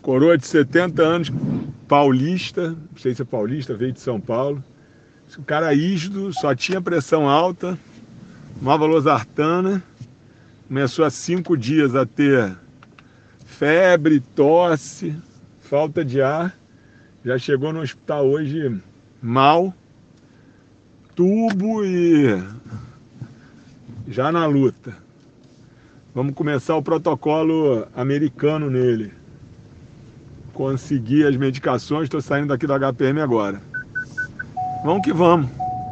Coroa de 70 anos, paulista, não sei se é paulista, veio de São Paulo. O cara ígido, só tinha pressão alta, tomava losartana, começou há 5 dias a ter febre, tosse, falta de ar, já chegou no hospital hoje mal, tubo e já na luta. Vamos começar o protocolo americano nele. Consegui as medicações, estou saindo daqui do HPM agora. Vamos que vamos.